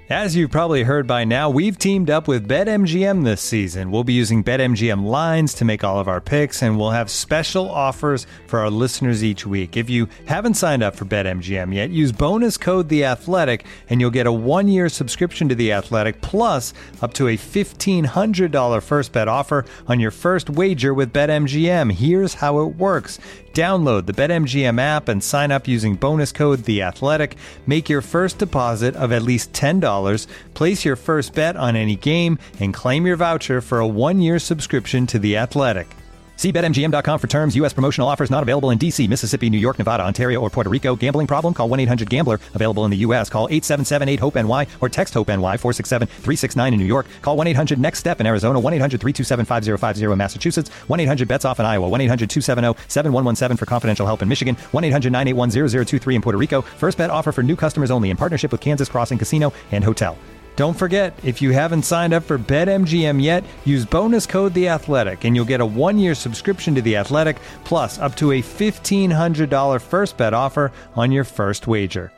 As you've probably heard by now, we've teamed up with BetMGM this season. We'll be using BetMGM lines to make all of our picks, and we'll have special offers for our listeners each week. If you haven't signed up for BetMGM yet, use bonus code The Athletic, and you'll get a 1-year subscription to The Athletic, plus up to a $1,500 first bet offer on your first wager with BetMGM. Here's how it works. Download the BetMGM app and sign up using bonus code The Athletic. Make your first deposit of at least $10. Place your first bet on any game and claim your voucher for a 1-year subscription to The Athletic. See BetMGM.com for terms. U.S. promotional offers not available in D.C., Mississippi, New York, Nevada, Ontario, or Puerto Rico. Gambling problem? Call 1-800-GAMBLER. Available in the U.S. Call 877-8-HOPE-NY or text HOPE-NY 467-369 in New York. Call 1-800-NEXT-STEP in Arizona. 1-800-327-5050 in Massachusetts. 1-800-BETS-OFF in Iowa. 1-800-270-7117 for confidential help in Michigan. 1-800-981-0023 in Puerto Rico. First bet offer for new customers only in partnership with Kansas Crossing Casino and Hotel. Don't forget, if you haven't signed up for BetMGM yet, use bonus code The Athletic, and you'll get a 1-year subscription to The Athletic, plus up to a $1,500 first bet offer on your first wager.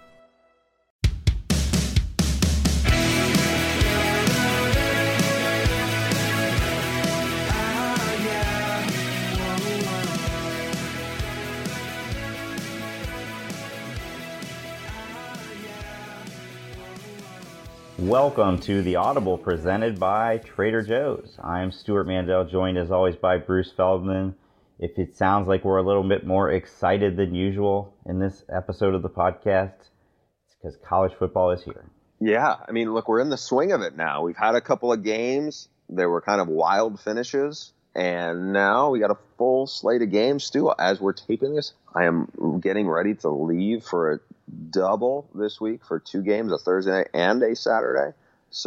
Welcome to the Audible presented by Trader Joe's. I'm Stuart Mandel, joined as always by Bruce Feldman. If it sounds like we're a little bit more excited than usual in this episode of the podcast, it's because college football is here. Yeah, I mean, look, we're in the swing of it now. We've had a couple of games. There were kind of wild finishes. And now we got a full slate of games, Stu. As we're taping this, I am getting ready to leave for a double this week for 2 games, a Thursday night and a Saturday.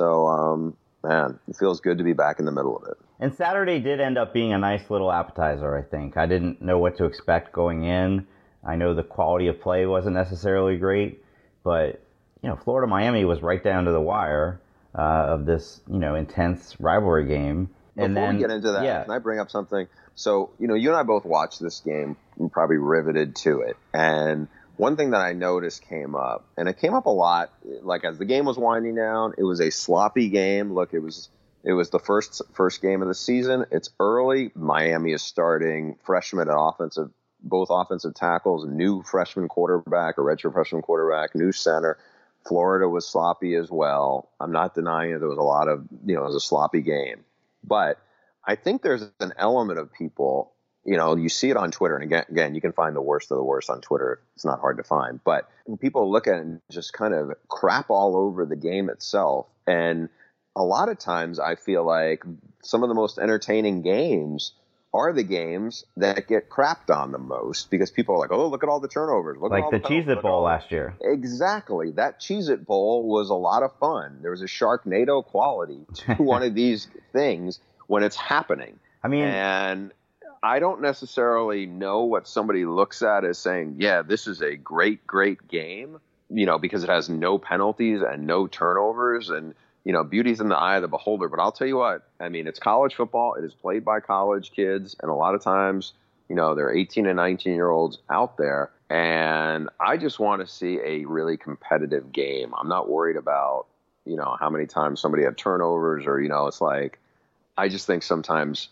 So, man, it feels good to be back in the middle of it. And Saturday did end up being a nice little appetizer, I think. I didn't know what to expect going in. I know the quality of play wasn't necessarily great, but, you know, Florida-Miami was right down to the wire of this, you know, intense rivalry game. Before we get into that, Can I bring up something? So, you know, you and I both watched this game. We're probably riveted to it. And one thing that I noticed came up, and it came up a lot, like as the game was winding down, it was a sloppy game. Look, it was the first game of the season. It's early. Miami is starting freshmen at both offensive tackles, new freshman quarterback, a redshirt freshman quarterback, new center. Florida was sloppy as well. I'm not denying it. There was a lot of, you know, it was a sloppy game. But I think there's an element of people, you know, you see it on Twitter. And again, you can find the worst of the worst on Twitter. It's not hard to find. But when people look at it and just kind of crap all over the game itself. And a lot of times I feel like some of the most entertaining games are the games that get crapped on the most because people are like, oh, look at all the turnovers. Look like at all the Cheez-It Bowl last year. Exactly. That Cheez-It Bowl was a lot of fun. There was a Sharknado quality to one of these things when it's happening. I mean, and I don't necessarily know what somebody looks at as saying, yeah, this is a great, great game, you know, because it has no penalties and no turnovers and, you know, beauty's in the eye of the beholder. But I'll tell you what, I mean, it's college football. It is played by college kids. And a lot of times, you know, there are 18 and 19-year-olds out there. And I just want to see a really competitive game. I'm not worried about, you know, how many times somebody had turnovers or, you know, it's like, I just think sometimes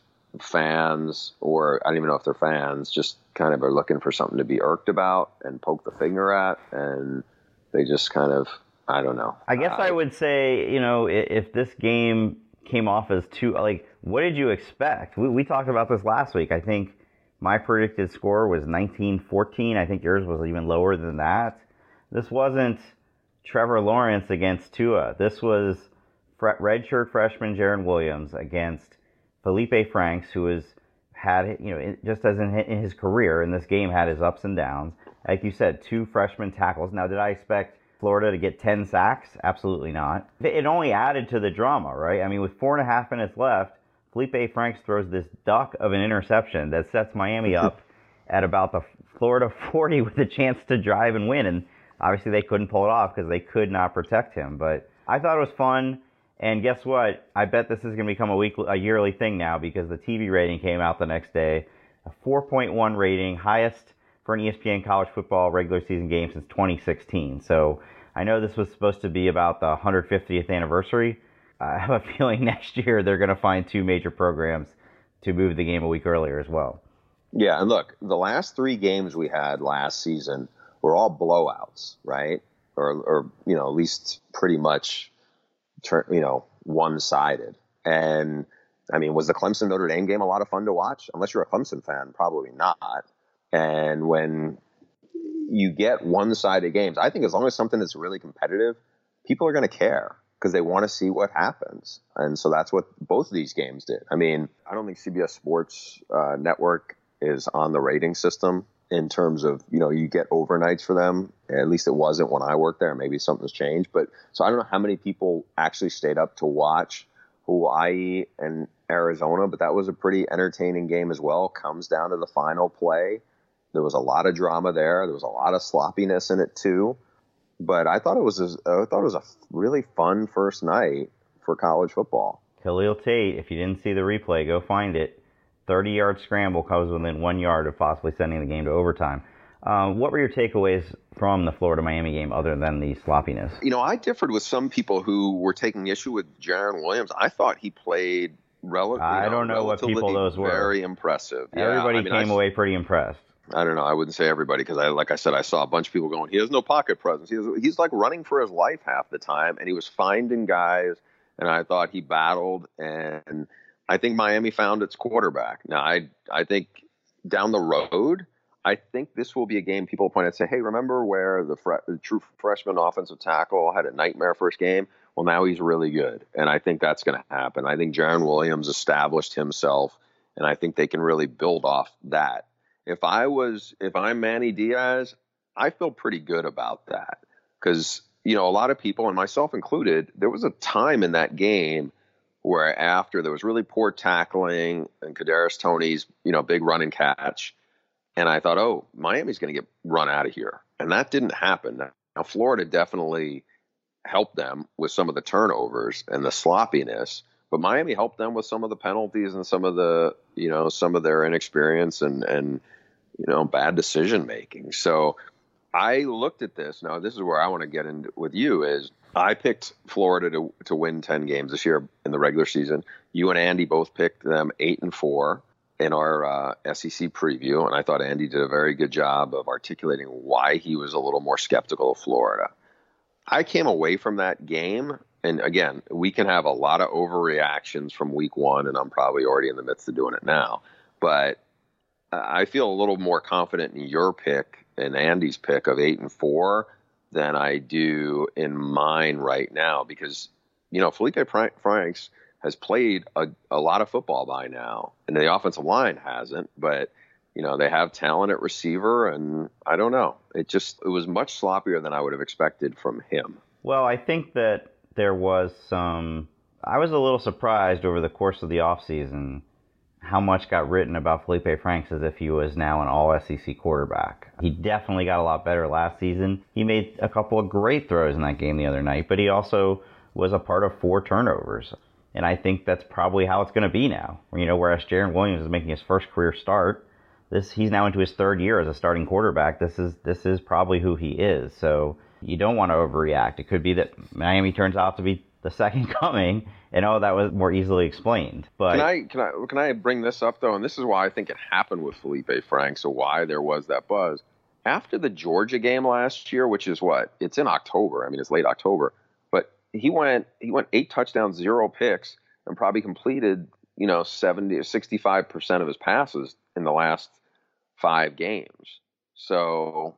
fans, or I don't even know if they're fans, just kind of are looking for something to be irked about and poke the finger at. And they just kind of, I don't know. I guess I would say, you know, if this game came off as too, like, what did you expect? We talked about this last week. I think my predicted score was 19-14. I think yours was even lower than that. This wasn't Trevor Lawrence against Tua. This was redshirt freshman Jaron Williams against Felipe Franks, who has had, you know, just as in his career in this game, had his ups and downs. Like you said, 2 freshman tackles. Now, did I expect Florida to get 10 sacks? Absolutely not. It only added to the drama, right? I mean, with 4.5 minutes left, Felipe Franks throws this duck of an interception that sets Miami up at about the Florida 40 with a chance to drive and win. And obviously they couldn't pull it off because they could not protect him. But I thought it was fun. And guess what? I bet this is going to become a yearly thing now because the TV rating came out the next day. A 4.1 rating, highest for an ESPN college football regular season game since 2016. So I know this was supposed to be about the 150th anniversary. I have a feeling next year they're going to find two major programs to move the game a week earlier as well. Yeah, and look, the last 3 games we had last season were all blowouts, right? Or at least pretty much, one-sided. And I mean, was the Clemson Notre Dame game a lot of fun to watch? Unless you're a Clemson fan, probably not. And when you get one-sided games, I think as long as something is really competitive, people are going to care because they want to see what happens. And so that's what both of these games did. I mean, I don't think CBS Sports Network is on the rating system in terms of, you get overnights for them. At least it wasn't when I worked there. Maybe something's changed. But so I don't know how many people actually stayed up to watch Hawaii and Arizona, but that was a pretty entertaining game as well. Comes down to the final play. There was a lot of drama there. There was a lot of sloppiness in it too. But I thought it was a really fun first night for college football. Khalil Tate, if you didn't see the replay, go find it. 30-yard scramble comes within 1 yard of possibly sending the game to overtime. What were your takeaways from the Florida-Miami game other than the sloppiness? I differed with some people who were taking issue with Jarren Williams. I thought he played I don't know what people those were. Very impressive. Everybody came away pretty impressed. I don't know. I wouldn't say everybody because, like I said, I saw a bunch of people going, he has no pocket presence. He's like running for his life half the time, and he was finding guys, and I thought he battled, and I think Miami found its quarterback. Now, I think down the road, I think this will be a game people point out and say, hey, remember where the true freshman offensive tackle had a nightmare first game? Well, now he's really good, and I think that's going to happen. I think Jarren Williams established himself, and I think they can really build off that. If I'm Manny Diaz, I feel pretty good about that because, a lot of people, and myself included, there was a time in that game where after there was really poor tackling and Kadarius Toney's, big run and catch. And I thought, oh, Miami's going to get run out of here. And that didn't happen. Now, Florida definitely helped them with some of the turnovers and the sloppiness, but Miami helped them with some of the penalties and some of the, some of their inexperience and bad decision making. So I looked at this. Now, this is where I want to get into with you is I picked Florida to win 10 games this year in the regular season. You and Andy both picked them 8-4 in our SEC preview. And I thought Andy did a very good job of articulating why he was a little more skeptical of Florida. I came away from that game. And again, we can have a lot of overreactions from week one, and I'm probably already in the midst of doing it now. But I feel a little more confident in your pick and Andy's pick of 8-4 than I do in mine right now because, Felipe Franks has played a lot of football by now, and the offensive line hasn't, but, they have talent at receiver, and I don't know. It was much sloppier than I would have expected from him. Well, I think that there was I was a little surprised over the course of the offseason how much got written about Felipe Franks as if he was now an all-SEC quarterback. He definitely got a lot better last season. He made a couple of great throws in that game the other night, but he also was a part of 4 turnovers. And I think that's probably how it's going to be now. Whereas Jarren Williams is making his first career start, he's now into his 3rd year as a starting quarterback. This is probably who he is. So you don't want to overreact. It could be that Miami turns out to be the second coming, and that was more easily explained. But can I bring this up though? And this is why I think it happened with Felipe Franks, so why there was that buzz after the Georgia game last year, which is it's in October. I mean, it's late October, but he went 8 touchdowns, 0 picks, and probably completed 70 or 65% of his passes in the last 5 games. So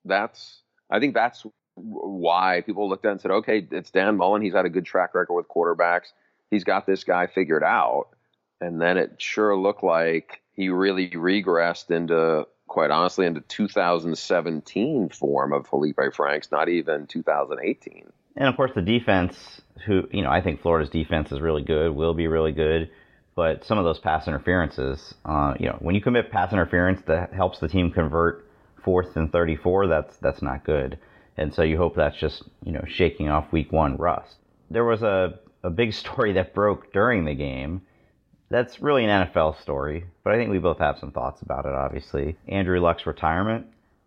I think that's why people looked at it and said, okay, it's Dan Mullen. He's had a good track record with quarterbacks. He's got this guy figured out. And then it sure looked like he really regressed into, quite honestly, into 2017 form of Felipe Franks, not even 2018. And of course the defense, I think Florida's defense is really good, will be really good. But some of those pass interferences, when you commit pass interference that helps the team convert 4th and 34, that's not good. And so you hope that's just, shaking off week 1 rust. There was a big story that broke during the game. That's really an NFL story, but I think we both have some thoughts about it, obviously. Andrew Luck's retirement.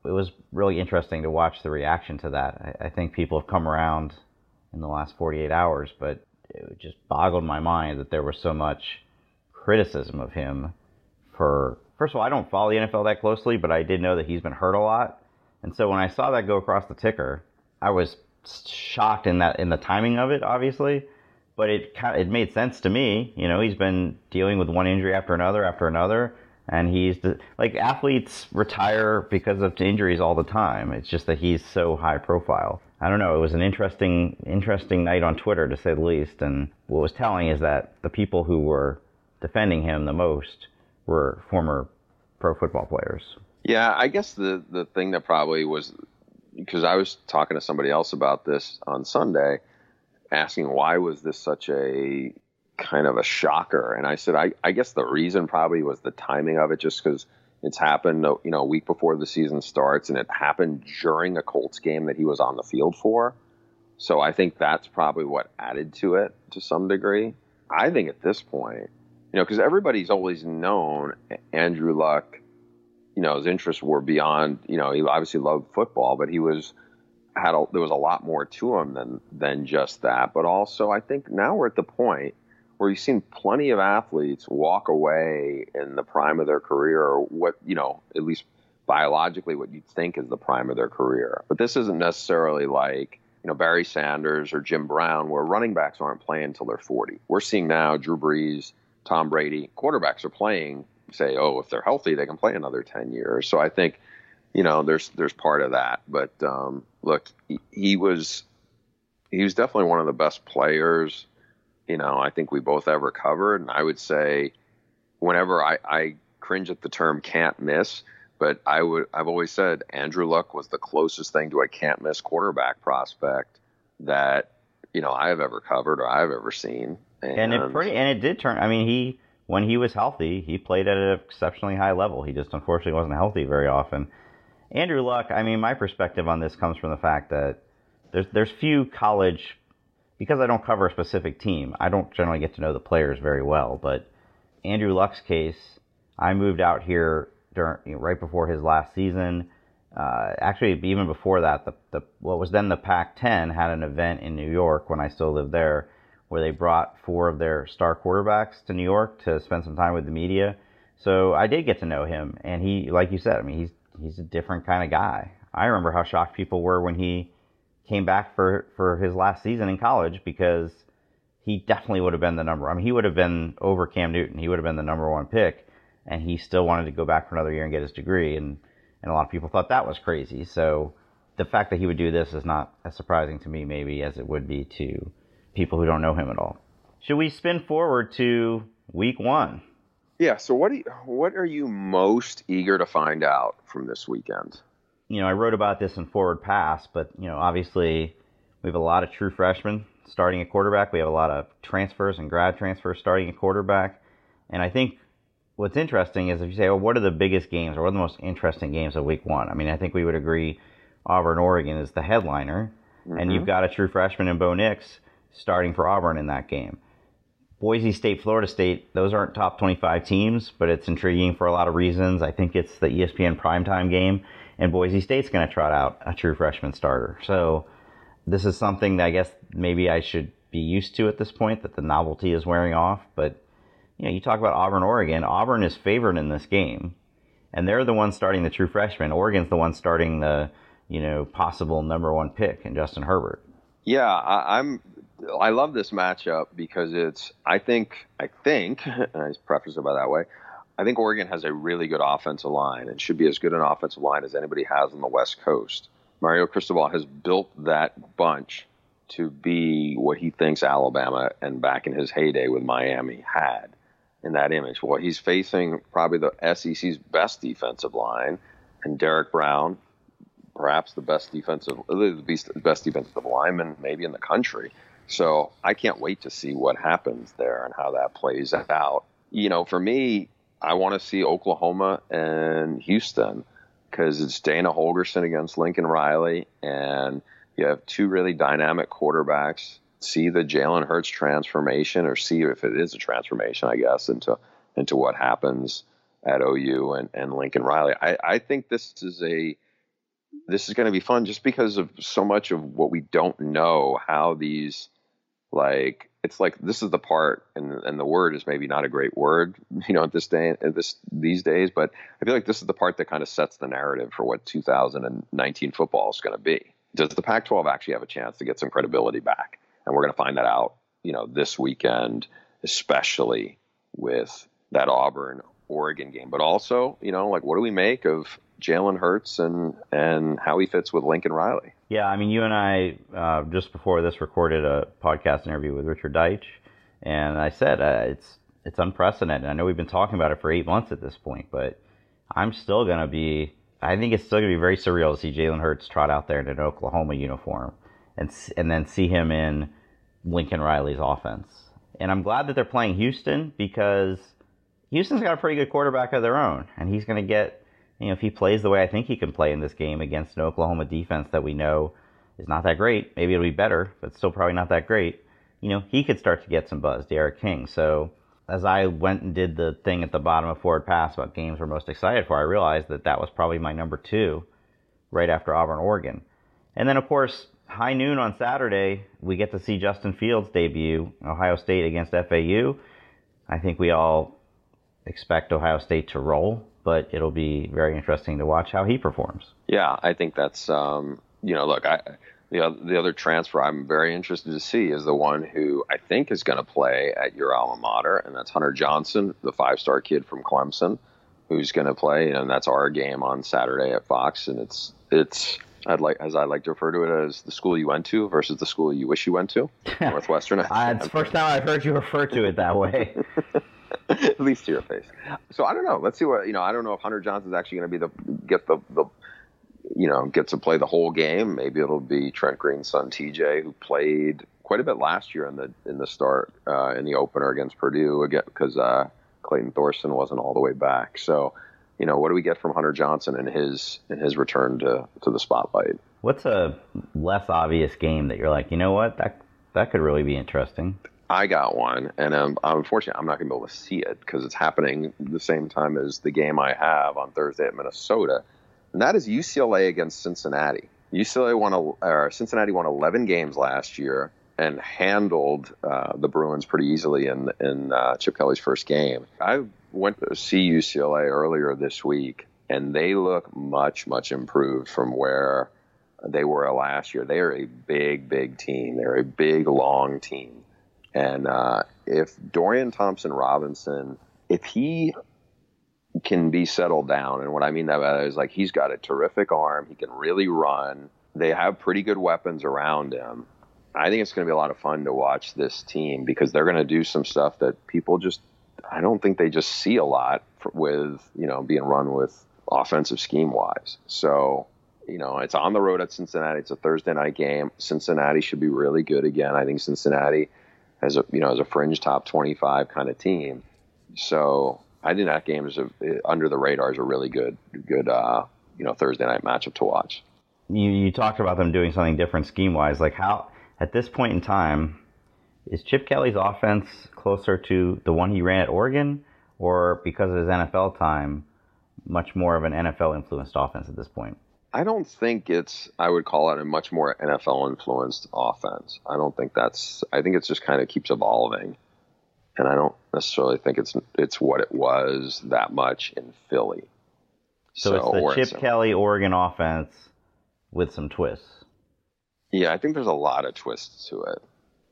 it was really interesting to watch the reaction to that. I think people have come around in the last 48 hours, but it just boggled my mind that there was so much criticism of him for, first of all, I don't follow the NFL that closely, but I did know that he's been hurt a lot. And so when I saw that go across the ticker, I was shocked in the timing of it, obviously, but it made sense to me. You know, he's been dealing with one injury after another, and like athletes retire because of injuries all the time. It's just that he's so high profile. I don't know. It was an interesting night on Twitter, to say the least. And what was telling is that the people who were defending him the most were former pro football players. Yeah, I guess the thing that probably was, because I was talking to somebody else about this on Sunday, asking why was this such a kind of a shocker, and I said I guess the reason probably was the timing of it, just because it's happened a week before the season starts, and it happened during a Colts game that he was on the field for. So I think that's probably what added to it to some degree. I think at this point, because everybody's always known Andrew Luck, his interests were beyond, he obviously loved football, but there was a lot more to him than just that. But also, I think now we're at the point where you've seen plenty of athletes walk away in the prime of their career, or what, at least biologically what you'd think is the prime of their career. But this isn't necessarily like, Barry Sanders or Jim Brown, where running backs aren't playing until they're 40. We're seeing now Drew Brees, Tom Brady, quarterbacks are playing, say, if they're healthy, they can play another 10 years. So I think, there's part of that. But look, he was definitely one of the best players, I think we both ever covered. And I would say, whenever I cringe at the term can't miss, but I've always said Andrew Luck was the closest thing to a can't miss quarterback prospect that, I have ever covered or I've ever seen. And it did turn. I mean, when he was healthy, he played at an exceptionally high level. He just unfortunately wasn't healthy very often. Andrew Luck, I mean, my perspective on this comes from the fact that there's few college, because I don't cover a specific team, I don't generally get to know the players very well. But Andrew Luck's case, I moved out here right before his last season. Actually, even before that, what was then the Pac-10 had an event in New York when I still lived there, where they brought 4 of their star quarterbacks to New York to spend some time with the media. So I did get to know him, and he, like you said, I mean, he's a different kind of guy. I remember how shocked people were when he came back for his last season in college, because he definitely would have been the number. I mean, he would have been over Cam Newton. He would have been the number 1 pick, and he still wanted to go back for another year and get his degree. And a lot of people thought that was crazy. So the fact that he would do this is not as surprising to me, maybe, as it would be to people who don't know him at all. Should we spin forward to week 1? Yeah. So what are you most eager to find out from this weekend? I wrote about this in Forward Pass, but, obviously we have a lot of true freshmen starting at quarterback. We have a lot of transfers and grad transfers starting at quarterback. And I think what's interesting is if you say, what are the biggest games or what are the most interesting games of week 1? I mean, I think we would agree Auburn, Oregon is the headliner. Mm-hmm. And you've got a true freshman in Bo Nix starting for Auburn in that game. Boise State, Florida State, those aren't top 25 teams, but it's intriguing for a lot of reasons. I think it's the ESPN primetime game, and Boise State's going to trot out a true freshman starter. So this is something that I guess maybe I should be used to at this point, that the novelty is wearing off. But, you talk about Auburn, Oregon. Auburn is favored in this game, and they're the ones starting the true freshman. Oregon's the one starting the, possible number 1 pick in Justin Herbert. Yeah, I love this matchup because I think, and I preface it by that way, I think Oregon has a really good offensive line and should be as good an offensive line as anybody has on the West Coast. Mario Cristobal has built that bunch to be what he thinks Alabama and back in his heyday with Miami had in that image. Well, he's facing probably the SEC's best defensive line, and Derek Brown, perhaps the best defensive lineman maybe in the country. So I can't wait to see what happens there and how that plays out. For me, I want to see Oklahoma and Houston, because it's Dana Holgorsen against Lincoln Riley, and you have 2 really dynamic quarterbacks. See the Jalen Hurts transformation, or see if it is a transformation, I guess, into what happens at OU and Lincoln Riley. I think this is a this is going to be fun just because of so much of what we don't know, how these, like, it's like, this is the part, and the word is maybe not a great word, at these days, but I feel like this is the part that kind of sets the narrative for what 2019 football is going to be. Does the Pac-12 actually have a chance to get some credibility back? And we're going to find that out, this weekend, especially with that Auburn-Oregon game. But also, what do we make of Jalen Hurts and how he fits with Lincoln Riley? Yeah, I mean, you and I, just before this, recorded a podcast interview with Richard Deitch, and I said it's unprecedented. I know we've been talking about it for 8 months at this point, but I think it's still going to be very surreal to see Jalen Hurts trot out there in an Oklahoma uniform and then see him in Lincoln Riley's offense. And I'm glad that they're playing Houston, because Houston's got a pretty good quarterback of their own, and he's going to get, if he plays the way I think he can play in this game against an Oklahoma defense that we know is not that great, maybe it'll be better, but still probably not that great, he could start to get some buzz, Derek King. So as I went and did the thing at the bottom of Forward Pass about games we're most excited for, I realized that was probably my number 2 right after Auburn, Oregon. And then, of course, high noon on Saturday, we get to see Justin Fields debut, Ohio State against FAU. I think we all expect Ohio State to roll, but it'll be very interesting to watch how he performs. Yeah, I think that's, look, the other transfer I'm very interested to see is the one who I think is going to play at your alma mater, and that's Hunter Johnson, the 5-star kid from Clemson, who's going to play, and that's our game on Saturday at Fox, and it's I like to refer to it as the school you went to versus the school you wish you went to, Northwestern. It's the first time I've heard you refer to it that way. At least to your face. So I don't know. Let's see what, I don't know if Hunter Johnson's actually going to be get to play the whole game. Maybe it'll be Trent Green's son, TJ, who played quite a bit last year in the start, in the opener against Purdue, again, because Clayton Thorson wasn't all the way back. So, what do we get from Hunter Johnson in his return to the spotlight? What's a less obvious game that you're like, what, that could really be interesting? I got one, and unfortunately, I'm not going to be able to see it because it's happening the same time as the game I have on Thursday at Minnesota, and that is UCLA against Cincinnati. Cincinnati won 11 games last year and handled the Bruins pretty easily in Chip Kelly's first game. I went to see UCLA earlier this week, and they look much, much improved from where they were last year. They are a big, big team. They're a big, long team. And if Dorian Thompson-Robinson, if he can be settled down, and what I mean by that is, like, he's got a terrific arm. He can really run. They have pretty good weapons around him. I think it's going to be a lot of fun to watch this team because they're going to do some stuff that people I don't think they just see a lot with, being run with offensive scheme-wise. So, it's on the road at Cincinnati. It's a Thursday night game. Cincinnati should be really good again. I think Cincinnati as a fringe top 25 kind of team. So I think that game is under the radar is a really good Thursday night matchup to watch. You talked about them doing something different scheme wise. Like, how at this point in time is Chip Kelly's offense closer to the one he ran at Oregon, or because of his NFL time, much more of an NFL influenced offense at this point? I don't think I would call it a much more NFL influenced offense. I think it's just kind of keeps evolving. And I don't necessarily think it's what it was that much in Philly. So it's the Chip Kelly Oregon offense with some twists. Yeah, I think there's a lot of twists to it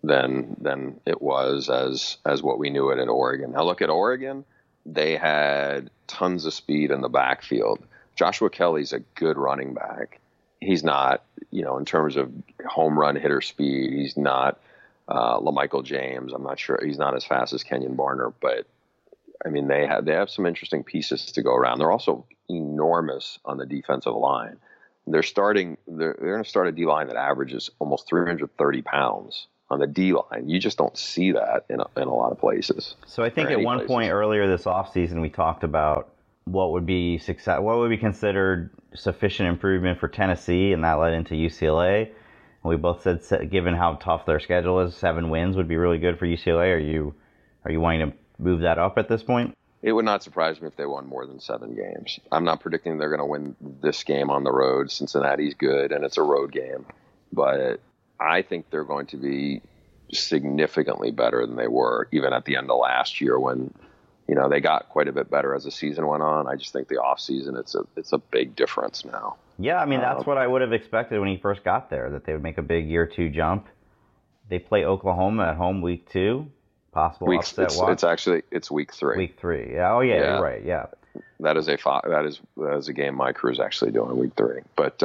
than it was as what we knew it at Oregon. Now look at Oregon, they had tons of speed in the backfield. Joshua Kelly's a good running back. He's not, in terms of home run hitter speed, he's not LaMichael James. I'm not sure. He's not as fast as Kenyon Barner, but I mean, they have some interesting pieces to go around. They're also enormous on the defensive line. They're going to start a D line that averages almost 330 pounds on the D line. You just don't see that in a lot of places. So I think at one point earlier this offseason, we talked about what would be considered sufficient improvement for Tennessee, and that led into UCLA. And we both said, given how tough their schedule is, 7 wins would be really good for UCLA. Are you wanting to move that up at this point? It would not surprise me if they won more than 7 games. I'm not predicting they're going to win this game on the road. Cincinnati's good, and it's a road game. But I think they're going to be significantly better than they were even at the end of last year when, they got quite a bit better as the season went on. I just think the offseason, it's a big difference now. Yeah, I mean, that's what I would have expected when he first got there, that they would make a big year 2 jump. They play Oklahoma at home week 2. Possible upset watch. It's week 3. Week 3. Yeah. Oh yeah, yeah. You're right. Yeah. That is a game my crew is actually doing week 3. But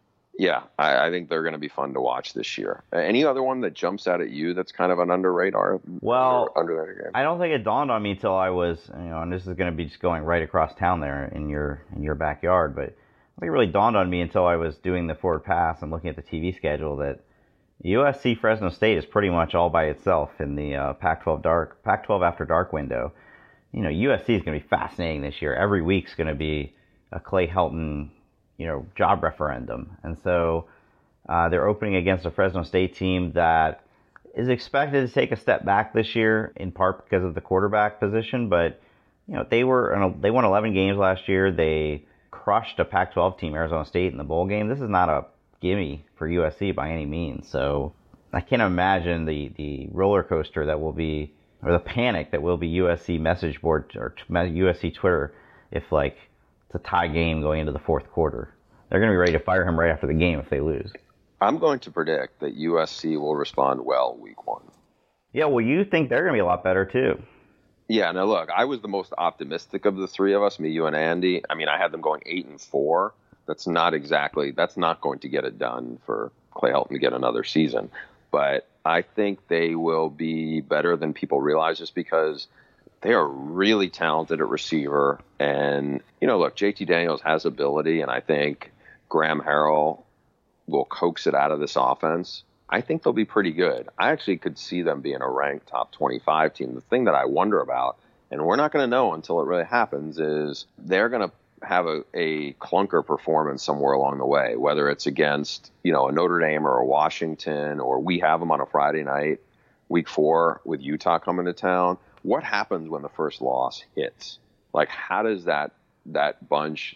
I think they're going to be fun to watch this year. Any other one that jumps out at you that's kind of an under radar? Underrated game? I don't think it dawned on me till I was, and this is going to be just going right across town there in your backyard, but I think it really dawned on me until I was doing the forward pass and looking at the TV schedule that USC Fresno State is pretty much all by itself in the Pac-12 After Dark window. USC is going to be fascinating this year. Every week's going to be a Clay Helton, job referendum. And so they're opening against a Fresno State team that is expected to take a step back this year, in part because of the quarterback position. But, they won 11 games last year. They crushed a Pac-12 team, Arizona State, in the bowl game. This is not a gimme for USC by any means. So I can't imagine the roller coaster that will be, or the panic that will be USC message board or USC Twitter if it's a tie game going into the fourth quarter. They're going to be ready to fire him right after the game if they lose. I'm going to predict that USC will respond well week 1. Yeah, well, you think they're going to be a lot better too. Yeah, now look, I was the most optimistic of the 3 of us, me, you, and Andy. I mean, I had them going 8-4. That's not going to get it done for Clay Helton to get another season. But I think they will be better than people realize just because they are really talented at receiver. And, look, JT Daniels has ability, and I think Graham Harrell will coax it out of this offense. I think they'll be pretty good. I actually could see them being a ranked top 25 team. The thing that I wonder about, and we're not going to know until it really happens, is they're going to have a clunker performance somewhere along the way, whether it's against, a Notre Dame or a Washington, or we have them on a Friday night, week 4 with Utah coming to town. What happens when the first loss hits? How does that bunch,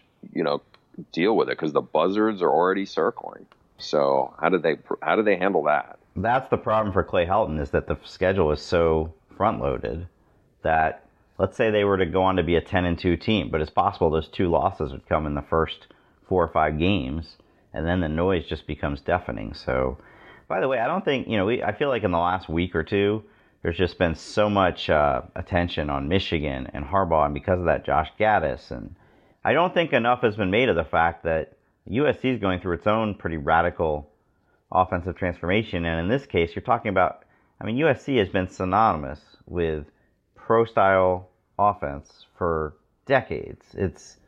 deal with it? Because the buzzards are already circling. So how do they handle that? That's the problem for Clay Helton, is that the schedule is so front loaded that, let's say they were to go on to be a 10-2 team, but it's possible those 2 losses would come in the first 4 or 5 games, and then the noise just becomes deafening. So, by the way, I don't think, I feel like in the last week or 2, there's just been so much attention on Michigan and Harbaugh, and because of that, Josh Gaddis. And I don't think enough has been made of the fact that USC is going through its own pretty radical offensive transformation. And in this case, you're talking about, USC has been synonymous with pro-style offense for decades. It's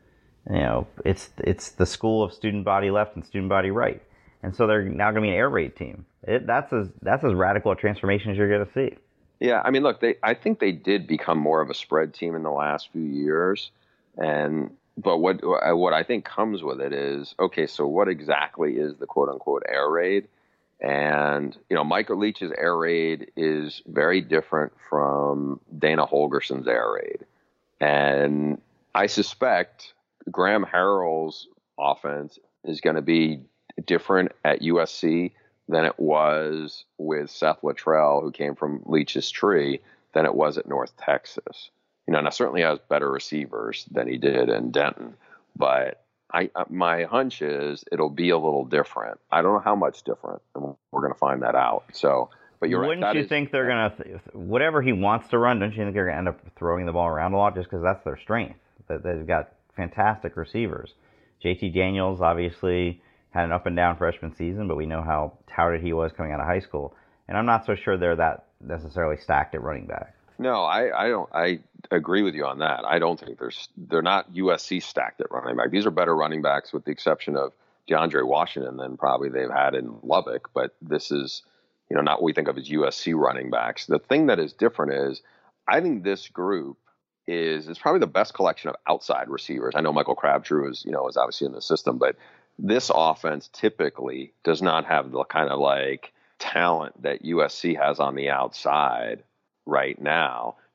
the school of student body left and student body right. And so they're now going to be an air raid team. That's as radical a transformation as you're going to see. Yeah, look, I think they did become more of a spread team in the last few years. But what I think comes with it is, okay, so what exactly is the quote-unquote air raid? And, Michael Leach's air raid is very different from Dana Holgerson's air raid. And I suspect Graham Harrell's offense is going to be different at USC than it was with Seth Luttrell, who came from Leach's tree, than it was at North Texas. Now certainly has better receivers than he did in Denton, but my hunch is it'll be a little different. I don't know how much different, and we're going to find that out. So, but you're Wouldn't right. You think they're going to, whatever he wants to run, don't you think they're going to end up throwing the ball around a lot just because that's their strength? That they've got fantastic receivers. JT Daniels obviously had an up and down freshman season, but we know how touted he was coming out of high school. And I'm not so sure they're that necessarily stacked at running back. No, I don't. I agree with you on that. I don't think they're not USC stacked at running back. These are better running backs, with the exception of DeAndre Washington, than probably they've had in Lubbock. But this is, not what we think of as USC running backs. The thing that is different is, I think this group is probably the best collection of outside receivers. I know Michael Crabtree is obviously in the system, but this offense typically does not have the kind of talent that USC has on the outside right now.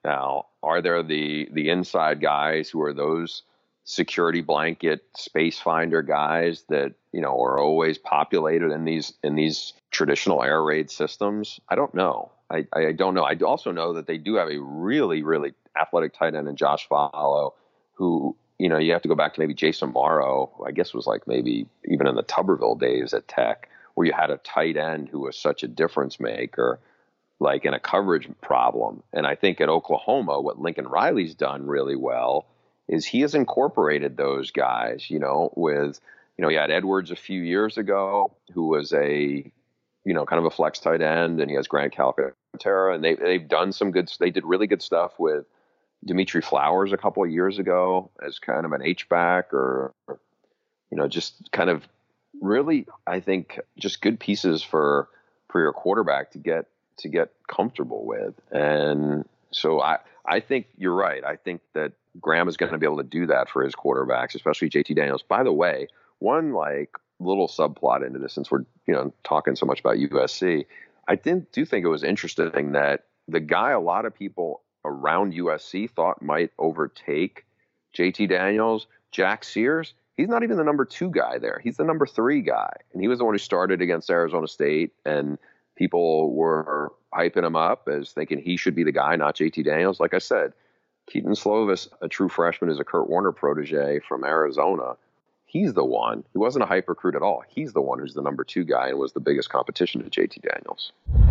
Now, are there the inside guys who are those security blanket space finder guys that, are always populated in these traditional air raid systems? I don't know. I don't know. I also know that they do have a really, really athletic tight end in Josh Fallow, who, you have to go back to maybe Jason Morrow, who I guess was like maybe even in the Tuberville days at Tech, where you had a tight end who was such a difference maker, like in a coverage problem. And I think at Oklahoma, what Lincoln Riley's done really well is he has incorporated those guys, with, he had Edwards a few years ago, who was a, kind of a flex tight end, and he has Grant Calcaterra, and they've done they did really good stuff with Dimitri Flowers a couple of years ago as kind of an H-back or just kind of really, I think, just good pieces for your quarterback to get comfortable with. And so I think you're right. I think that Graham is going to be able to do that for his quarterbacks, especially JT Daniels. By the way, one little subplot into this, since we're talking so much about USC, I do think it was interesting that the guy a lot of people around USC thought might overtake JT Daniels, Jack Sears, he's not even the number 2 guy there. He's the number 3 guy. And he was the one who started against Arizona State, and people were hyping him up as thinking he should be the guy, not JT Daniels. Like I said, Keaton Slovis, a true freshman, is a Kurt Warner protege from Arizona. He's the one. He wasn't a hype recruit at all. He's the one who's the number 2 guy and was the biggest competition to JT Daniels.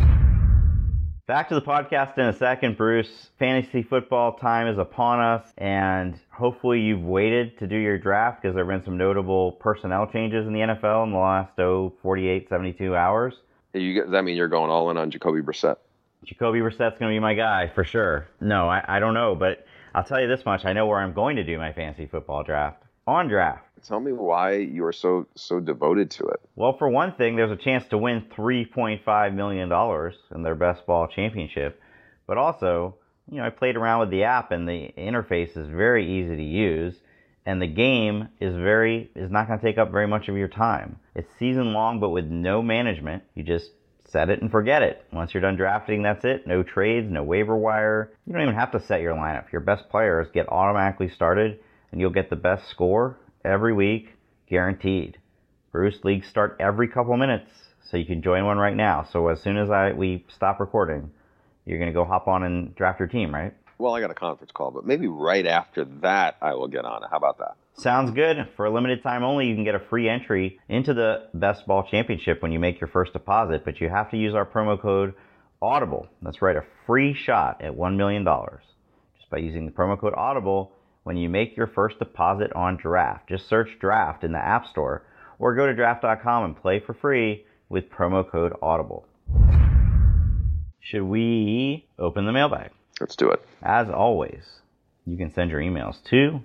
Back to the podcast in a second, Bruce. Fantasy football time is upon us, and hopefully you've waited to do your draft because there have been some notable personnel changes in the NFL in the last 48, 72 hours. Does that mean you're going all in on Jacoby Brissett? Jacoby Brissett's going to be my guy for sure. No, I don't know, but I'll tell you this much. I know where I'm going to do my fantasy football draft. On draft. Tell me why you are so devoted to it. Well, for one thing, there's a chance to win $3.5 million in their best ball championship. But also, I played around with the app, and the interface is very easy to use. And the game is not going to take up very much of your time. It's season long, but with no management. You just set it and forget it. Once you're done drafting, that's it. No trades, no waiver wire. You don't even have to set your lineup. Your best players get automatically started, and you'll get the best score every week, guaranteed. Bruce, leagues start every couple minutes, so you can join one right now. So as soon as we stop recording, you're going to go hop on and draft your team, right? Well, I got a conference call, but maybe right after that I will get on it. How about that? Sounds good. For a limited time only, you can get a free entry into the Best Ball Championship when you make your first deposit, but you have to use our promo code AUDIBLE. That's right, a free shot at $1 million. Just by using the promo code AUDIBLE when you make your first deposit on Draft. Just search Draft in the App Store or go to draft.com and play for free with promo code AUDIBLE. Should we open the mailbag? Let's do it. As always, you can send your emails to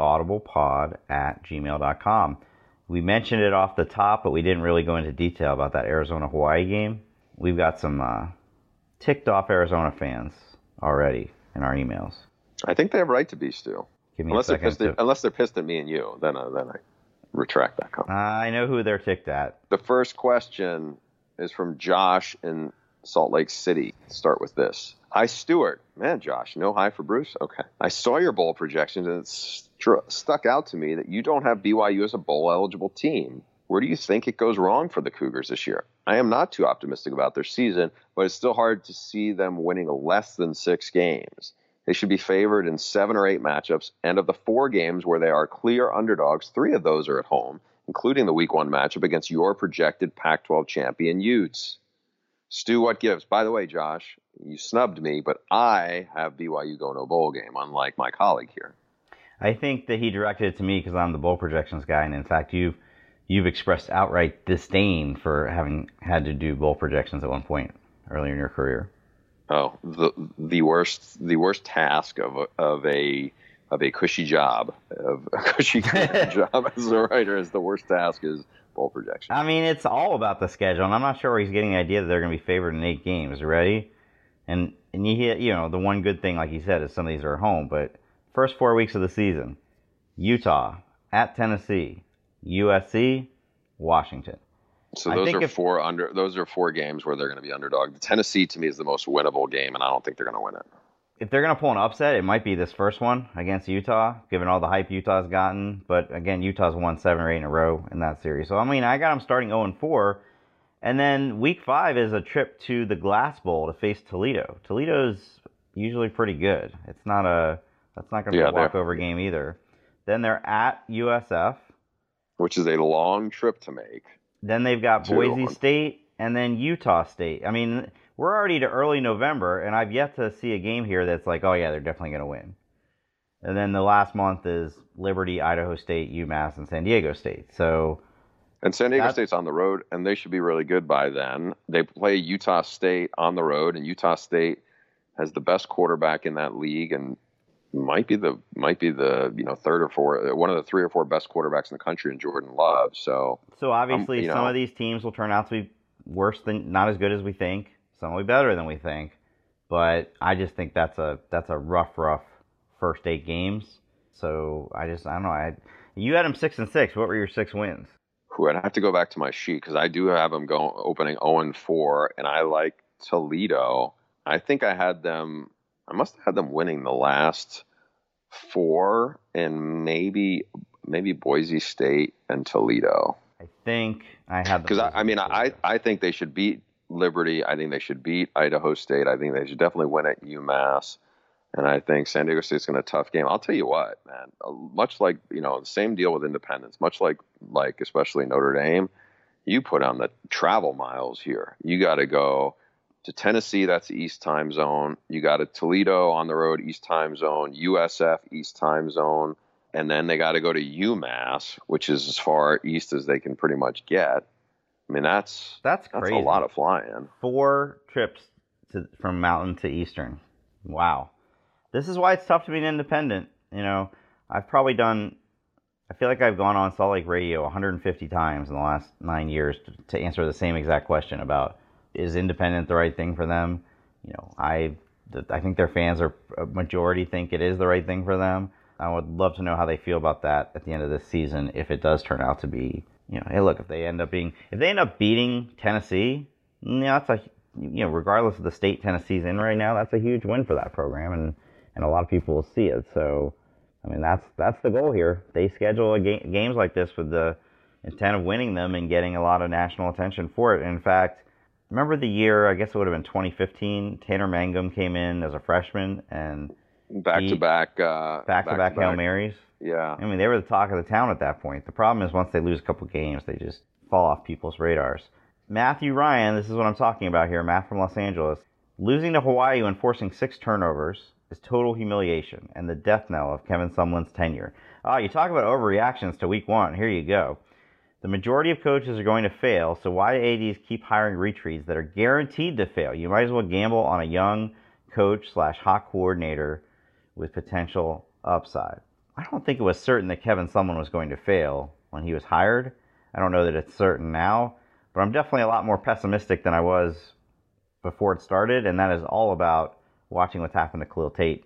theaudiblepod@gmail.com. We mentioned it off the top, but we didn't really go into detail about that Arizona-Hawaii game. We've got some ticked off Arizona fans already in our emails. I think they have a right to be, Stu. Give me a second. Unless they're pissed at me and you, then I retract that comment. I know who they're ticked at. The first question is from Josh in Salt Lake City. Start with this. Hi, Stuart. Man, Josh, no hi for Bruce? Okay. I saw your bowl projections, and it stuck out to me that you don't have BYU as a bowl-eligible team. Where do you think it goes wrong for the Cougars this year? I am not too optimistic about their season, but it's still hard to see them winning less than 6 games. They should be favored in 7 or 8 matchups, and of the 4 games where they are clear underdogs, 3 of those are at home, including the Week 1 matchup against your projected Pac-12 champion Utes. Stu, what gives? By the way, Josh, you snubbed me, but I have BYU going to a bowl game, unlike my colleague here. I think that he directed it to me because I'm the bowl projections guy, and in fact, you've expressed outright disdain for having had to do bowl projections at one point earlier in your career. Oh, the worst task of a cushy job, of a cushy job as a writer, is the worst task is bowl projection. I mean, it's all about the schedule, and I'm not sure where he's getting the idea that they're going to be favored in 8 games. Ready? And you hit, the one good thing, like he said, is some of these are at home, but first 4 weeks of the season, Utah, at Tennessee, USC, Washington. So those are 4 games where they're going to be underdog. The Tennessee to me is the most winnable game, and I don't think they're going to win it. if they're going to pull an upset, it might be this first one against Utah, given all the hype Utah's gotten. But again, Utah's won 7 or 8 in a row in that series. So, I mean, I got them starting 0-4. And then week 5 is a trip to the Glass Bowl to face Toledo. Toledo's usually pretty good. That's not going to be a walkover game either. Then they're at USF, which is a long trip to make. Then they've got Boise State and then Utah State. I mean, we're already to early November, and I've yet to see a game here that's like, oh yeah, they're definitely going to win. And then the last month is Liberty, Idaho State, UMass, and San Diego State. And San Diego State's on the road, and they should be really good by then. They play Utah State on the road, and Utah State has the best quarterback in that league, and might be the third or fourth, one of the 3 or 4 best quarterbacks in the country in Jordan Love. So obviously some of these teams will turn out to be not as good as we think. Some will be better than we think, but I just think that's a rough first 8 games. So I don't know. You had them 6-6. What were your 6 wins? I'd have to go back to my sheet because I do have them opening 0-4, and I like Toledo. I think I must have had them winning the last 4, and maybe Boise State and Toledo. I think I had because I think they should beat Liberty. I think they should beat Idaho State. I think they should definitely win at UMass. And I think San Diego State's going to be a tough game. I'll tell you what, man, much like, the same deal with Independence, much like especially Notre Dame, you put on the travel miles here. You got to go to Tennessee, that's the East time zone. You got to Toledo on the road, East time zone, USF, East time zone. And then they got to go to UMass, which is as far east as they can pretty much get. I mean, that's crazy. That's a lot of flying. 4 trips from Mountain to Eastern. Wow. This is why it's tough to be an independent. I've probably I feel like I've gone on Salt Lake Radio 150 times in the last 9 years to answer the same exact question about, is independent the right thing for them? I think their fans a majority think it is the right thing for them. I would love to know how they feel about that at the end of this season if it does turn out to be, hey, look, if they end up beating Tennessee, that's regardless of the state Tennessee's in right now, that's a huge win for that program, and a lot of people will see it. So, I mean, that's the goal here. They schedule games like this with the intent of winning them and getting a lot of national attention for it. And in fact, remember the year, I guess it would have been 2015, Tanner Mangum came in as a freshman and back-to-back Hail Marys. Yeah. I mean, they were the talk of the town at that point. The problem is once they lose a couple games, they just fall off people's radars. Matthew Ryan, this is what I'm talking about here, Matt from Los Angeles. Losing to Hawaii and forcing 6 turnovers is total humiliation and the death knell of Kevin Sumlin's tenure. You talk about overreactions to week 1. Here you go. The majority of coaches are going to fail, so why do ADs keep hiring retreads that are guaranteed to fail? You might as well gamble on a young coach/hot coordinator with potential upside. I don't think it was certain that Kevin Sumlin was going to fail when he was hired. I don't know that it's certain now, but I'm definitely a lot more pessimistic than I was before it started, and that is all about watching what's happened to Khalil Tate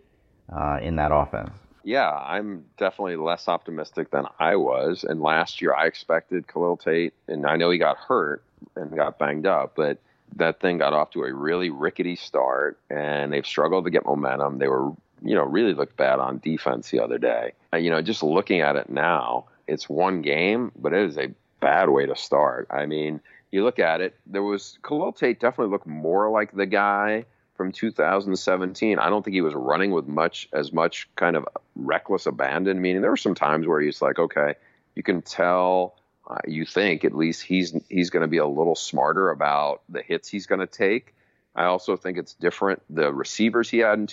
in that offense. Yeah, I'm definitely less optimistic than I was. And last year I expected Khalil Tate, and I know he got hurt and got banged up, but that thing got off to a really rickety start, and they've struggled to get momentum. They were, really looked bad on defense the other day. Just looking at it now, it's one game, but it is a bad way to start. I mean, you look at it, Khalil Tate definitely looked more like the guy from 2017. I don't think he was running with as much kind of reckless abandon. Meaning there were some times where he's like, okay, you can tell, you think at least he's going to be a little smarter about the hits he's going to take. I also think it's different. The receivers he had in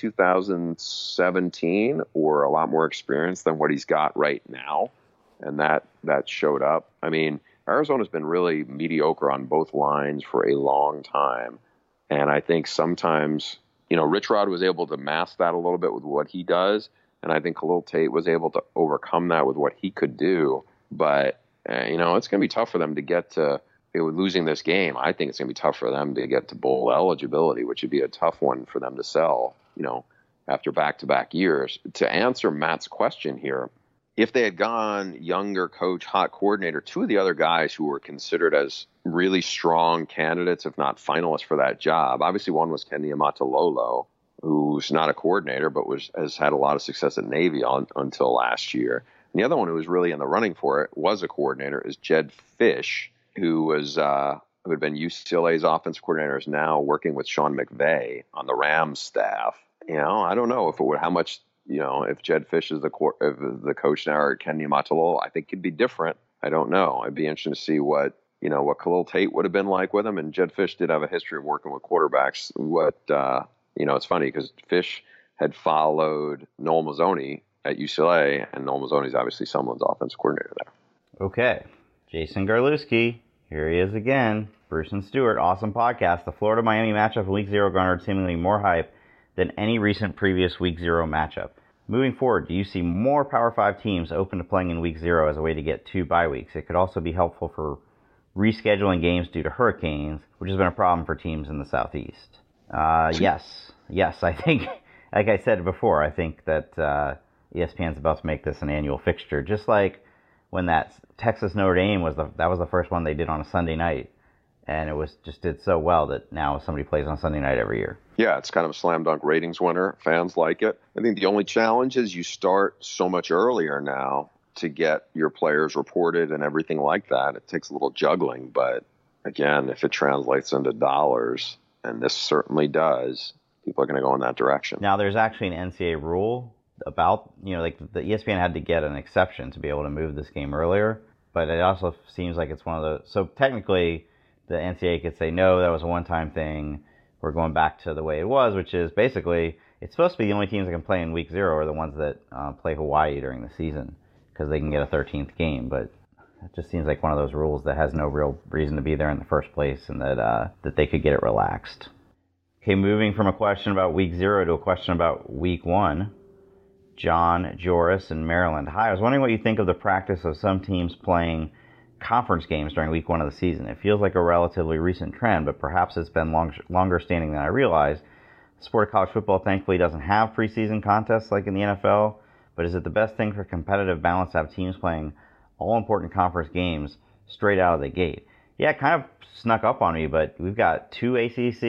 2017 were a lot more experienced than what he's got right now. And that showed up. I mean, Arizona's been really mediocre on both lines for a long time. And I think sometimes, Rich Rod was able to mask that a little bit with what he does. And I think Khalil Tate was able to overcome that with what he could do. But, it's going to be tough for them to get to losing this game. I think it's going to be tough for them to get to bowl eligibility, which would be a tough one for them to sell, after back-to-back years. To answer Matt's question here, if they had gone younger coach, hot coordinator, 2 of the other guys who were considered as really strong candidates, if not finalists for that job, obviously one was Kenny Amatololo, who's not a coordinator, but has had a lot of success at Navy until last year. And the other one who was really in the running for it was a coordinator is Jedd Fisch, who had been UCLA's offensive coordinator, is now working with Sean McVay on the Rams staff. I don't know if Jedd Fisch is the coach now or Ken Niumatalolo. I think it'd be different. I don't know. I'd be interested to see what Khalil Tate would have been like with him. And Jedd Fisch did have a history of working with quarterbacks. It's funny because Fisch had followed Noel Mazzoni at UCLA, and Noel Mazzoni's obviously Sumlin's offensive coordinator there. Okay. Jason Garlewski, here he is again. Bruce and Stewart, awesome podcast. The Florida-Miami matchup in Week 0 garnered seemingly more hype than any recent previous Week 0 matchup. Moving forward, do you see more Power 5 teams open to playing in Week 0 as a way to get 2 bye weeks? It could also be helpful for rescheduling games due to hurricanes, which has been a problem for teams in the Southeast. Yes, I think, like I said before, I think that ESPN's about to make this an annual fixture, just like when that Texas Notre Dame was the first one they did on a Sunday night, and it did so well that now somebody plays on Sunday night every year. Yeah, it's kind of a slam dunk ratings winner. Fans like it. I think the only challenge is you start so much earlier now to get your players reported and everything like that. It takes a little juggling, but again, if it translates into dollars, and this certainly does, people are going to go in that direction. Now, there's actually an NCAA rule about, the ESPN had to get an exception to be able to move this game earlier, but it also seems like it's one of those. So technically, the NCAA could say, no, that was a one-time thing. We're going back to the way it was, which is basically, it's supposed to be the only teams that can play in Week 0 are the ones that play Hawaii during the season, because they can get a 13th game, but it just seems like one of those rules that has no real reason to be there in the first place, and that they could get it relaxed. Okay, moving from a question about Week 0 to a question about Week 1. John Joris in Maryland. Hi, I was wondering what you think of the practice of some teams playing conference games during Week 1 of the season. It feels like a relatively recent trend, but perhaps it's been longer standing than I realized. The sport of college football thankfully doesn't have preseason contests like in the NFL, but is it the best thing for competitive balance to have teams playing all-important conference games straight out of the gate? Yeah, it kind of snuck up on me, but we've got 3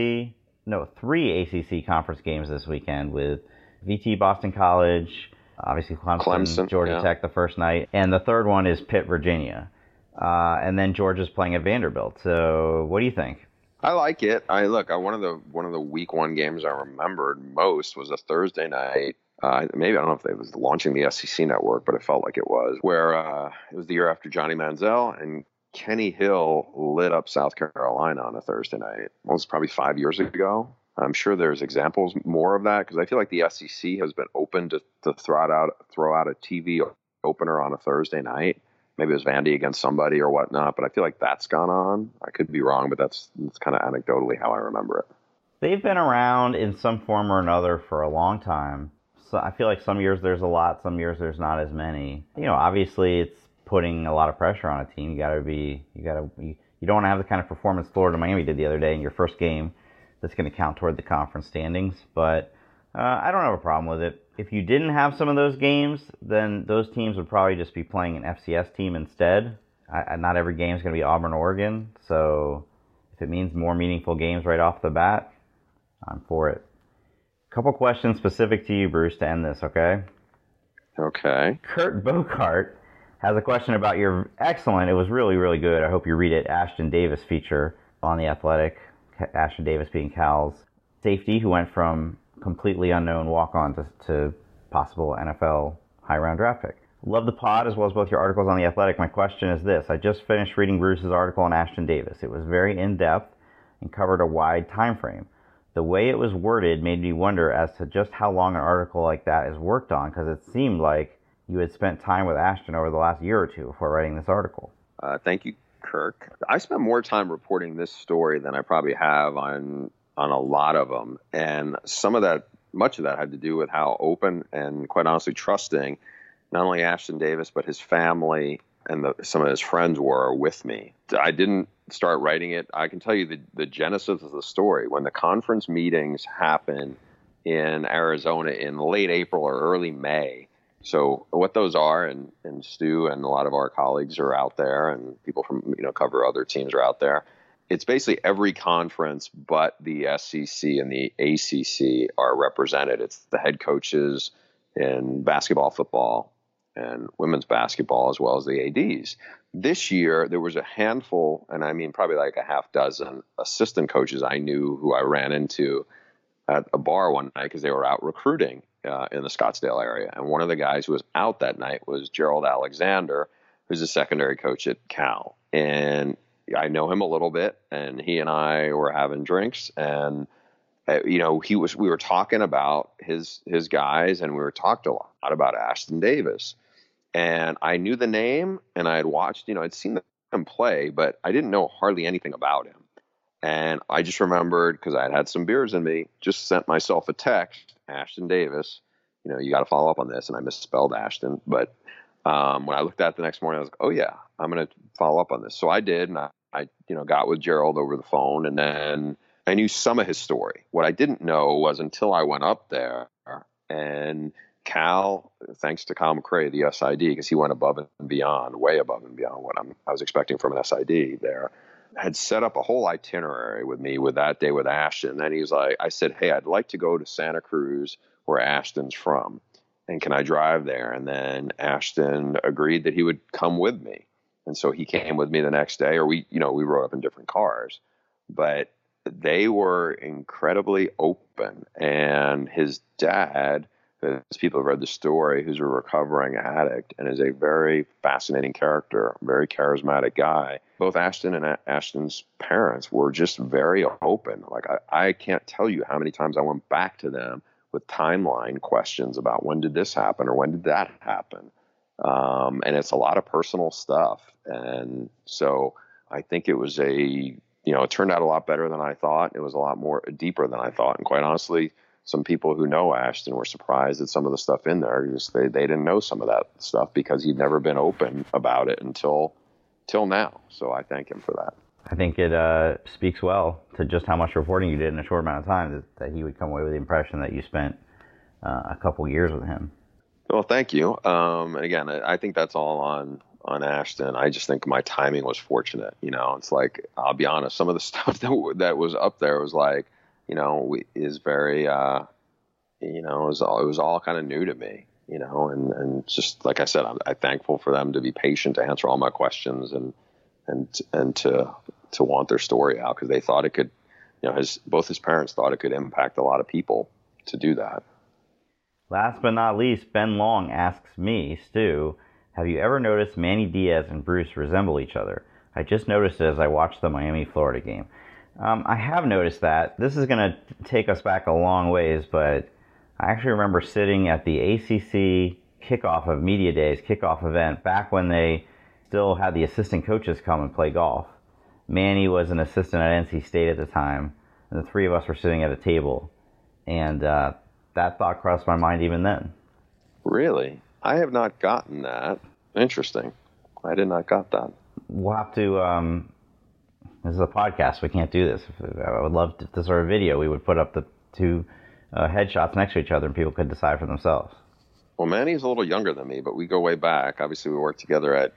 ACC conference games this weekend with VT Boston College, obviously Clemson Georgia Tech the first night, and the third one is Pitt, Virginia. And then Georgia's playing at Vanderbilt. So what do you think? I like it. One of the Week 1 games I remembered most was a Thursday night. Maybe I don't know if it was launching the SEC network, but it felt like it was, where it was the year after Johnny Manziel, and Kenny Hill lit up South Carolina on a Thursday night. It was probably 5 years ago. I'm sure there's examples more of that, because I feel like the SEC has been open to throw out a TV opener on a Thursday night. Maybe it was Vandy against somebody or whatnot, but I feel like that's gone on. I could be wrong, but that's kind of anecdotally how I remember it. They've been around in some form or another for a long time. So I feel like some years there's a lot, some years there's not as many. Obviously it's putting a lot of pressure on a team. You don't want to have the kind of performance Florida Miami did the other day in your first game that's going to count toward the conference standings. But I don't have a problem with it. If you didn't have some of those games, then those teams would probably just be playing an FCS team instead. Not every game is going to be Auburn, Oregon. So if it means more meaningful games right off the bat, I'm for it. A couple questions specific to you, Bruce, to end this, okay? Okay. Kurt Bocart has a question about your excellent, it was really, really good, I hope you read it, Ashton Davis feature on The Athletic. Ashton Davis being Cal's safety, who went from completely unknown walk-on to possible NFL high-round draft pick. Love the pod as well as both your articles on The Athletic. My question is this. I just finished reading Bruce's article on Ashton Davis. It was very in-depth and covered a wide time frame. The way it was worded made me wonder as to just how long an article like that is worked on, because it seemed like you had spent time with Ashton over the last year or two before writing this article. Thank you, Kirk. I spent more time reporting this story than I probably have on a lot of them. And much of that had to do with how open and quite honestly trusting not only Ashton Davis, but his family and some of his friends were with me. I didn't start writing it. I can tell you the genesis of the story. When the conference meetings happen in Arizona in late April or early May, so what those are, and Stu and a lot of our colleagues are out there, and people from cover other teams are out there, it's basically every conference but the SEC and the ACC are represented. It's the head coaches in basketball, football, and women's basketball, as well as the ADs. This year, there was a handful, and I mean probably like a half dozen assistant coaches I knew who I ran into at a bar one night because they were out recruiting in the Scottsdale area. And one of the guys who was out that night was Gerald Alexander, who's a secondary coach at Cal. And I know him a little bit, and he and I were having drinks, and we were talking about his guys, and we were talking a lot about Ashton Davis. And I knew the name, and I had watched, I'd seen him play, but I didn't know hardly anything about him. And I just remembered, because I had some beers in me, just sent myself a text, Ashton Davis, you got to follow up on this. And I misspelled Ashton. But when I looked at it the next morning, I was like, oh yeah, I'm going to follow up on this. So I did. And I got with Gerald over the phone, and then I knew some of his story. What I didn't know was until I went up there, and Cal, thanks to Kyle McRae, the SID, because he went above and beyond, way above and beyond what I was expecting from an SID there, had set up a whole itinerary with me with that day with Ashton. And then he was like, I said, hey, I'd like to go to Santa Cruz, where Ashton's from, and can I drive there? And then Ashton agreed that he would come with me. And so he came with me the next day, or we rode up in different cars, but they were incredibly open. And his dad, as people have read the story, who's a recovering addict and is a very fascinating character, very charismatic guy. Both Ashton and Ashton's parents were just very open. Like I can't tell you how many times I went back to them with timeline questions about when did this happen or when did that happen. And it's a lot of personal stuff. And so I think it was it turned out a lot better than I thought. It was a lot more deeper than I thought. And quite honestly, some people who know Ashton were surprised at some of the stuff in there. Just they didn't know some of that stuff because he'd never been open about it until now. So I thank him for that. I think it speaks well to just how much reporting you did in a short amount of time that he would come away with the impression that you spent a couple years with him. Well, thank you. And again, I think that's all on Ashton. I just think my timing was fortunate. It's like, I'll be honest, some of the stuff that was up there was like, is very, it was all kind of new to me, and just like I said, I'm thankful for them to be patient to answer all my questions and to want their story out, because they thought it could, both his parents thought it could impact a lot of people to do that. Last but not least, Ben Long asks me, Stu, have you ever noticed Manny Diaz and Bruce resemble each other? I just noticed it as I watched the Miami-Florida game. I have noticed that. This is going to take us back a long ways, but I actually remember sitting at the ACC kickoff of Media Days, kickoff event, back when they still had the assistant coaches come and play golf. Manny was an assistant at NC State at the time, and the three of us were sitting at a table. And that thought crossed my mind even then. Really? I have not gotten that. Interesting. I did not got that. We'll have to... this is a podcast. We can't do this. I would love to sort of video. We would put up the two headshots next to each other and people could decide for themselves. Well, Manny's a little younger than me, but we go way back. Obviously, we worked together at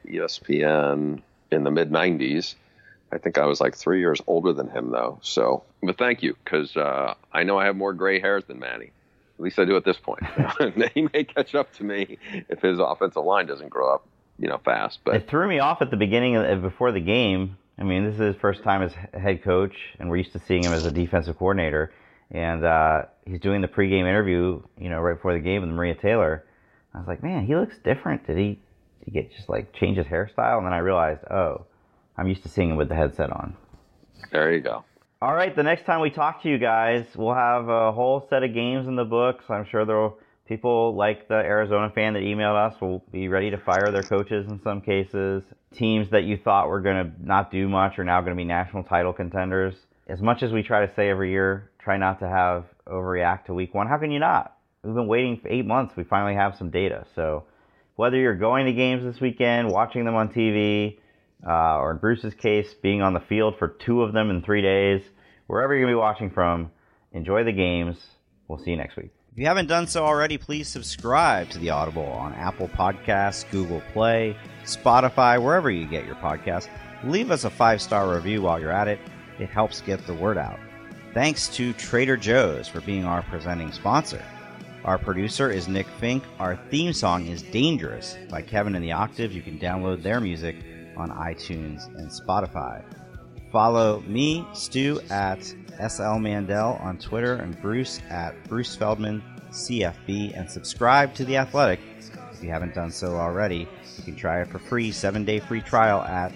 ESPN in the mid-'90s. I think I was like 3 years older than him, though. So, but thank you, because I know I have more gray hairs than Manny. At least I do at this point. He may catch up to me if his offensive line doesn't grow up, fast. But it threw me off at the beginning before the game. I mean, this is his first time as head coach, and we're used to seeing him as a defensive coordinator. And he's doing the pregame interview, right before the game with Maria Taylor. I was like, man, he looks different. Did he just change his hairstyle? And then I realized, oh, I'm used to seeing him with the headset on. There you go. All right, the next time we talk to you guys, we'll have a whole set of games in the books. I'm sure there will people like the Arizona fan that emailed us will be ready to fire their coaches in some cases. Teams that you thought were going to not do much are now going to be national title contenders. As much as we try to say every year, try not to have overreact to week one. How can you not? We've been waiting for 8 months. We finally have some data. So whether you're going to games this weekend, watching them on TV, or in Bruce's case, being on the field for 2 of them in 3 days, wherever you're going to be watching from, enjoy the games. We'll see you next week. If you haven't done so already, please subscribe to The Audible on Apple Podcasts, Google Play, Spotify, wherever you get your podcasts. Leave us a 5-star review while you're at it. It helps get the word out. Thanks to Trader Joe's for being our presenting sponsor. Our producer is Nick Fink. Our theme song is Dangerous by Kevin and the Octaves. You can download their music on iTunes and Spotify. Follow me, Stu, at SL Mandel on Twitter, and Bruce at Bruce Feldman CFB, and subscribe to The Athletic if you haven't done so already. You can try it for free, 7-day free trial at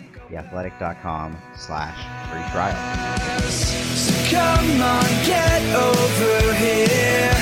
theathletic.com/free trial. So come on, get over here.